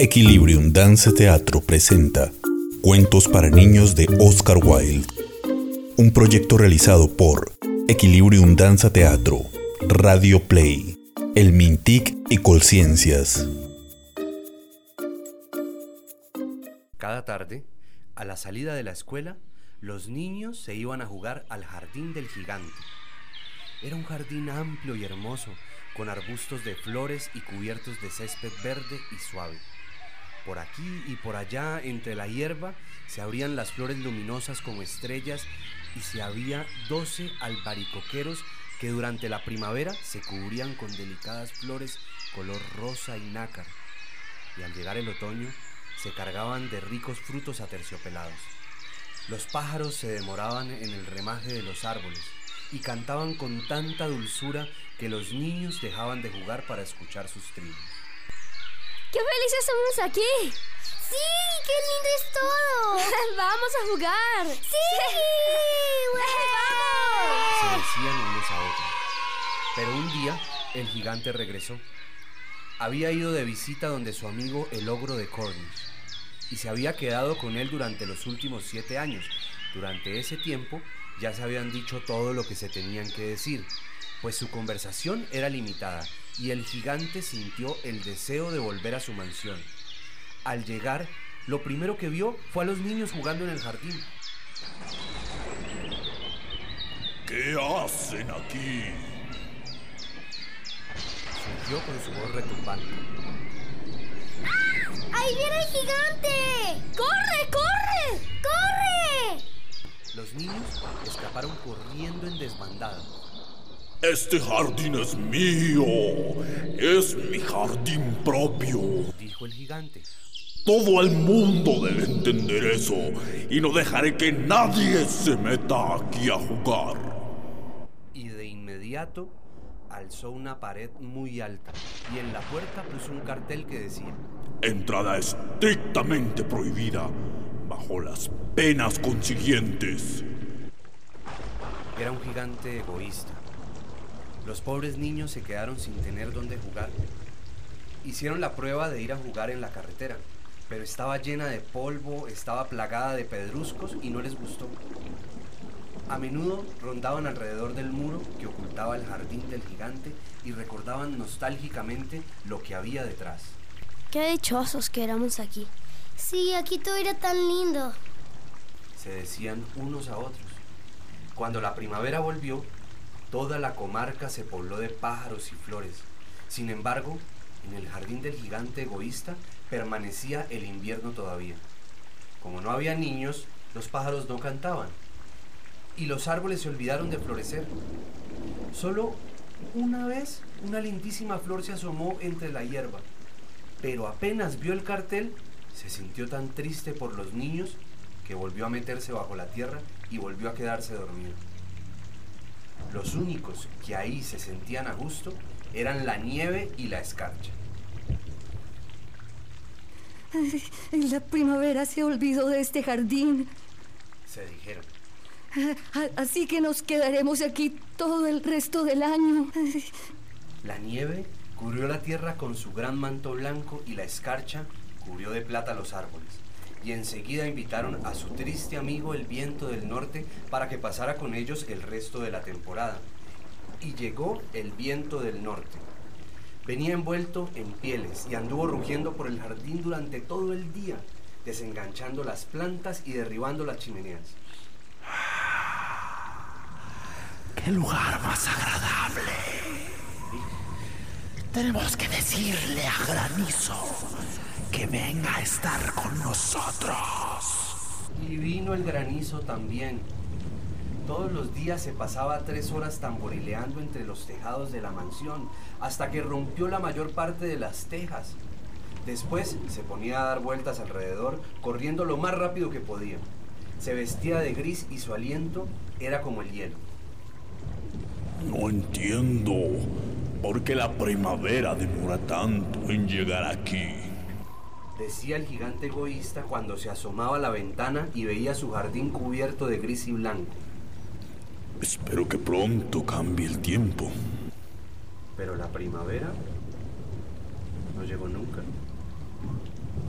Equilibrium Dance Teatro presenta Cuentos para niños de Oscar Wilde, un proyecto realizado por Equilibrium Danza Teatro, Radio Play, El Mintic y Colciencias. Cada tarde, a la salida de la escuela, los niños se iban a jugar al jardín del gigante. Era un jardín amplio y hermoso, con arbustos de flores y cubiertos de césped verde y suave. Por aquí y por allá, entre la hierba, se abrían las flores luminosas como estrellas y se había 12 albaricoqueros que durante la primavera se cubrían con delicadas flores color rosa y nácar. Y al llegar el otoño, se cargaban de ricos frutos aterciopelados. Los pájaros se demoraban en el remaje de los árboles y cantaban con tanta dulzura que los niños dejaban de jugar para escuchar sus trinos. ¡Qué felices somos aquí! ¡Sí! ¡Qué lindo es todo! ¡Vamos a jugar! ¡Sí! Se ¡Vamos! decían unos a otros. Pero un día el gigante regresó. Había ido de visita donde su amigo el ogro de Cornish y se había quedado con él durante los últimos 7 años. Durante ese tiempo ya se habían dicho todo lo que se tenían que decir, pues su conversación era limitada y el gigante sintió el deseo de volver a su mansión. Al llegar, lo primero que vio fue a los niños jugando en el jardín. ¿Qué hacen aquí? Surgió con su voz retumbante. ¡Ahí viene el gigante! ¡Corre, corre! ¡Corre! Los niños escaparon corriendo en desbandada. Este jardín es mío. Es mi jardín propio. Dijo el gigante. Todo el mundo debe entender eso y no dejaré que nadie se meta aquí a jugar. Y de inmediato alzó una pared muy alta y en la puerta puso un cartel que decía: Entrada estrictamente prohibida, bajo las penas consiguientes. Era un gigante egoísta. Los pobres niños se quedaron sin tener dónde jugar. Hicieron la prueba de ir a jugar en la carretera, pero estaba llena de polvo, estaba plagada de pedruscos y no les gustó. A menudo rondaban alrededor del muro que ocultaba el jardín del gigante y recordaban nostálgicamente lo que había detrás. ¡Qué dichosos que éramos aquí! Sí, aquí todo era tan lindo. Se decían unos a otros. Cuando la primavera volvió, toda la comarca se pobló de pájaros y flores. Sin embargo, en el jardín del gigante egoísta permanecía el invierno todavía. Como no había niños, los pájaros no cantaban y los árboles se olvidaron de florecer. Solo una vez una lindísima flor se asomó entre la hierba, pero apenas vio el cartel, se sintió tan triste por los niños que volvió a meterse bajo la tierra y volvió a quedarse dormido. Los únicos que ahí se sentían a gusto eran la nieve y la escarcha. La primavera se olvidó de este jardín. Se dijeron. Así que nos quedaremos aquí todo el resto del año. La nieve cubrió la tierra con su gran manto blanco y la escarcha cubrió de plata los árboles. Y enseguida invitaron a su triste amigo el viento del norte para que pasara con ellos el resto de la temporada. Y llegó el viento del norte. Venía envuelto en pieles y anduvo rugiendo por el jardín durante todo el día, desenganchando las plantas y derribando las chimeneas. ¡Qué lugar más agradable! Tenemos que decirle a Granizo que venga a estar con nosotros. Y vino el granizo también. Todos los días se pasaba 3 horas tamborileando entre los tejados de la mansión, hasta que rompió la mayor parte de las tejas. Después se ponía a dar vueltas alrededor, corriendo lo más rápido que podía. Se vestía de gris y su aliento era como el hielo. No entiendo por qué la primavera demora tanto en llegar aquí. Decía el gigante egoísta cuando se asomaba a la ventana y veía su jardín cubierto de gris y blanco. Espero que pronto cambie el tiempo. Pero la primavera no llegó nunca.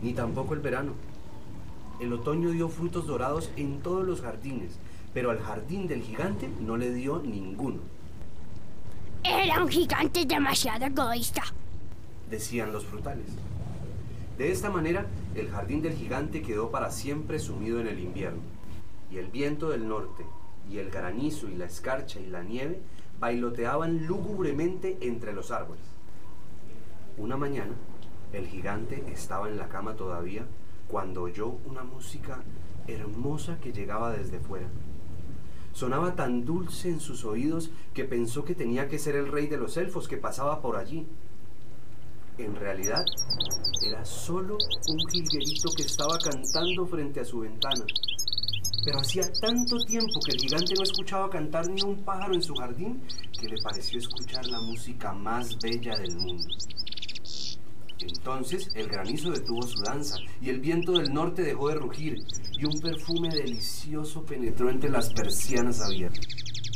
ni tampoco el verano. El otoño dio frutos dorados en todos los jardines, pero al jardín del gigante no le dio ninguno. Era un gigante demasiado egoísta, decían los frutales. De esta manera, el jardín del gigante quedó para siempre sumido en el invierno, y el viento del norte, y el granizo, y la escarcha, y la nieve bailoteaban lúgubremente entre los árboles. Una mañana, el gigante estaba en la cama todavía cuando oyó una música hermosa que llegaba desde fuera. Sonaba tan dulce en sus oídos que pensó que tenía que ser el rey de los elfos que pasaba por allí. En realidad, era solo un jilguerito que estaba cantando frente a su ventana. Pero hacía tanto tiempo que el gigante no escuchaba cantar ni un pájaro en su jardín que le pareció escuchar la música más bella del mundo. Entonces el granizo detuvo su danza y el viento del norte dejó de rugir y un perfume delicioso penetró entre las persianas abiertas.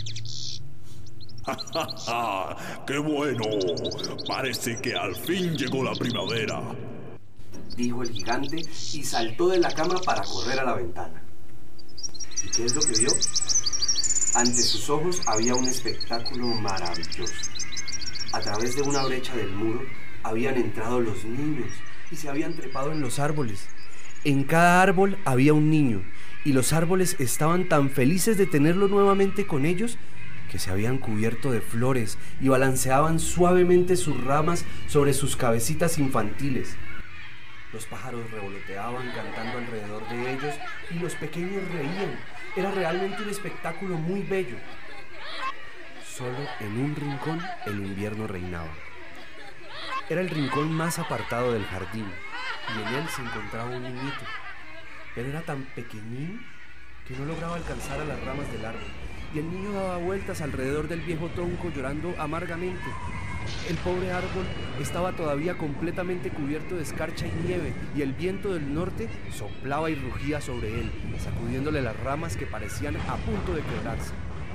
¡Qué bueno! Parece que al fin llegó la primavera, dijo el gigante y saltó de la cama para correr a la ventana. ¿Y qué es lo que vio? Ante sus ojos había un espectáculo maravilloso. A través de una brecha del muro habían entrado los niños y se habían trepado en los árboles. En cada árbol había un niño y los árboles estaban tan felices de tenerlo nuevamente con ellos que se habían cubierto de flores y balanceaban suavemente sus ramas sobre sus cabecitas infantiles. Los pájaros revoloteaban cantando alrededor de ellos y los pequeños reían. Era realmente un espectáculo muy bello. Solo en un rincón el invierno reinaba. Era el rincón más apartado del jardín y en él se encontraba un niñito. Pero era tan pequeñín que no lograba alcanzar a las ramas del árbol. Y el niño daba vueltas alrededor del viejo tronco llorando amargamente. El pobre árbol estaba todavía completamente cubierto de escarcha y nieve, y el viento del norte soplaba y rugía sobre él, sacudiéndole las ramas que parecían a punto de quebrarse.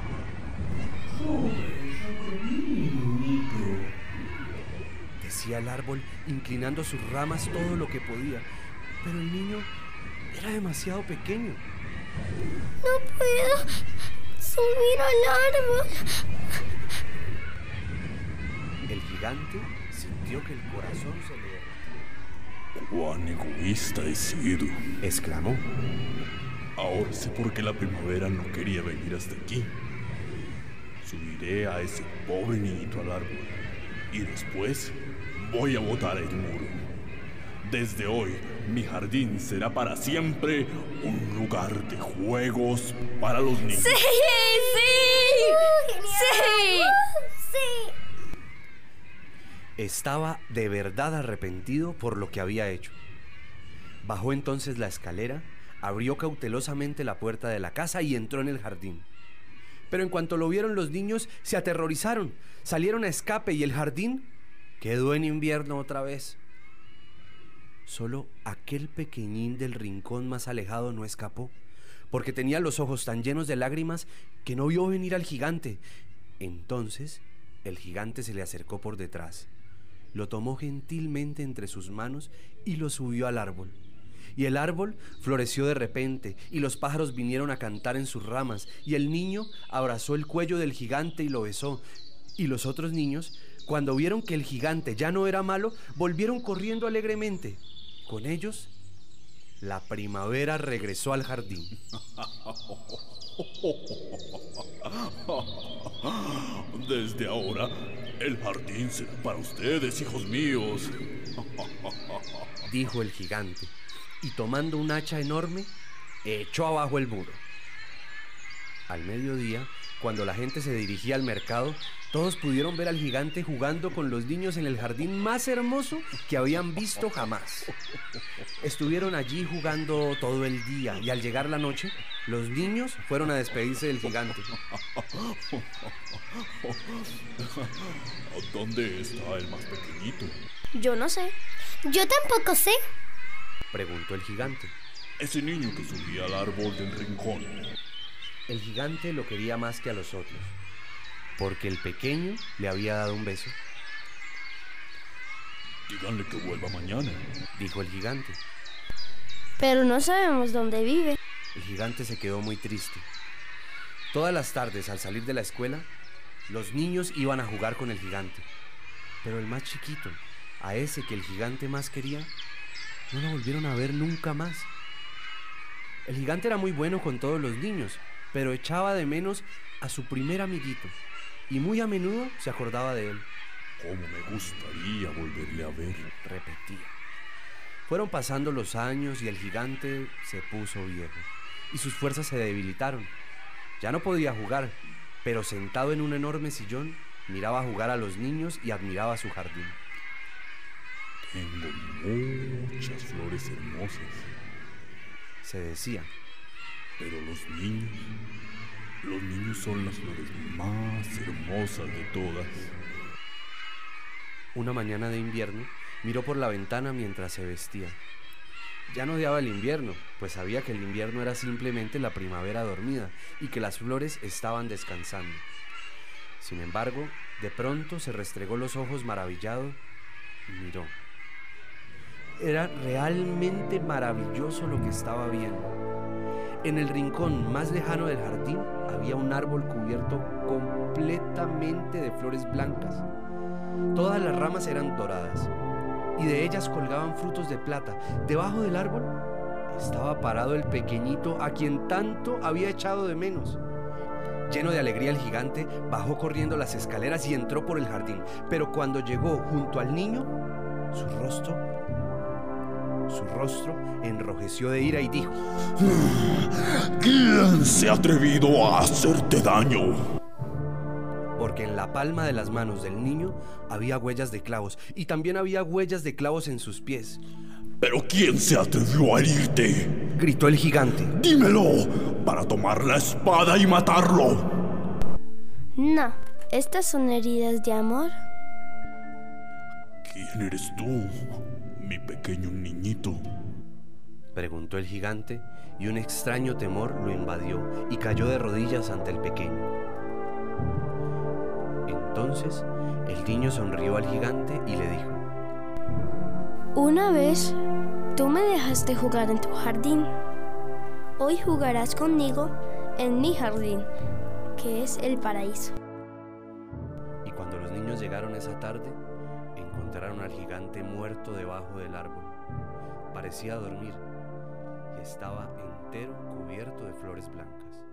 Decía el árbol, inclinando sus ramas todo lo que podía, pero el niño era demasiado pequeño. No puedo subir al árbol. El gigante sintió que el corazón se le derretía. ¡Cuán egoísta he sido!, exclamó. Ahora sé por qué la primavera no quería venir hasta aquí. Subiré a ese pobre niñito al árbol y después voy a botar el muro. Desde hoy, mi jardín será para siempre un lugar de juegos para los niños. ¡Sí! ¡Sí! Sí. Estaba de verdad arrepentido por lo que había hecho. Bajó entonces la escalera, abrió cautelosamente la puerta de la casa y entró en el jardín. Pero en cuanto lo vieron los niños, se aterrorizaron, salieron a escape y el jardín quedó en invierno otra vez. Solo aquel pequeñín del rincón más alejado no escapó, porque tenía los ojos tan llenos de lágrimas que no vio venir al gigante. Entonces el gigante se le acercó por detrás, lo tomó gentilmente entre sus manos y lo subió al árbol. Y el árbol floreció de repente, y los pájaros vinieron a cantar en sus ramas, y el niño abrazó el cuello del gigante y lo besó. Y los otros niños, cuando vieron que el gigante ya no era malo, volvieron corriendo alegremente. Con ellos, la primavera regresó al jardín. Desde ahora, el jardín será para ustedes, hijos míos, dijo el gigante, y tomando un hacha enorme, echó abajo el muro. Al mediodía, cuando la gente se dirigía al mercado, todos pudieron ver al gigante jugando con los niños en el jardín más hermoso que habían visto jamás. Estuvieron allí jugando todo el día y al llegar la noche, los niños fueron a despedirse del gigante. ¿Dónde está el más pequeñito? Yo no sé. Yo tampoco sé. Preguntó el gigante. Ese niño que subía al árbol del rincón. El gigante lo quería más que a los otros, porque el pequeño le había dado un beso. Díganle que vuelva mañana, dijo el gigante. pero no sabemos dónde vive. El gigante se quedó muy triste. Todas las tardes, al salir de la escuela, los niños iban a jugar con el gigante. Pero el más chiquito, a ese que el gigante más quería, no lo volvieron a ver nunca más. El gigante era muy bueno con todos los niños, pero echaba de menos a su primer amiguito y muy a menudo se acordaba de él. ¿Cómo me gustaría volverle a ver? Repetía. Fueron pasando los años y el gigante se puso viejo y sus fuerzas se debilitaron. Ya no podía jugar, pero sentado en un enorme sillón, miraba jugar a los niños y admiraba su jardín. Tengo muchas flores hermosas, Se decía. pero los niños son las flores más hermosas de todas. Una mañana de invierno, miró por la ventana mientras se vestía. Ya no odiaba el invierno, pues sabía que el invierno era simplemente la primavera dormida y que las flores estaban descansando. Sin embargo, de pronto se restregó los ojos maravillado y miró. Era realmente maravilloso lo que estaba viendo. En el rincón más lejano del jardín había un árbol cubierto completamente de flores blancas. Todas las ramas eran doradas y de ellas colgaban frutos de plata. Debajo del árbol estaba parado el pequeñito a quien tanto había echado de menos. Lleno de alegría, el gigante bajó corriendo las escaleras y entró por el jardín. Pero cuando llegó junto al niño, su rostro enrojeció de ira y dijo: ¿Quién se ha atrevido a hacerte daño? Porque en la palma de las manos del niño había huellas de clavos y también había huellas de clavos en sus pies. ¿Pero quién se atrevió a herirte? Gritó el gigante. ¡Dímelo! Para tomar la espada y matarlo. No, estas son heridas de amor. ¿Quién eres tú, mi pequeño niñito? Preguntó el gigante y un extraño temor lo invadió y cayó de rodillas ante el pequeño. Entonces el niño sonrió al gigante y le dijo: Una vez tú me dejaste jugar en tu jardín. Hoy jugarás conmigo en mi jardín, que es el paraíso. Y cuando los niños llegaron esa tarde, encontraron al gigante muerto debajo del árbol. Parecía dormir y estaba entero cubierto de flores blancas.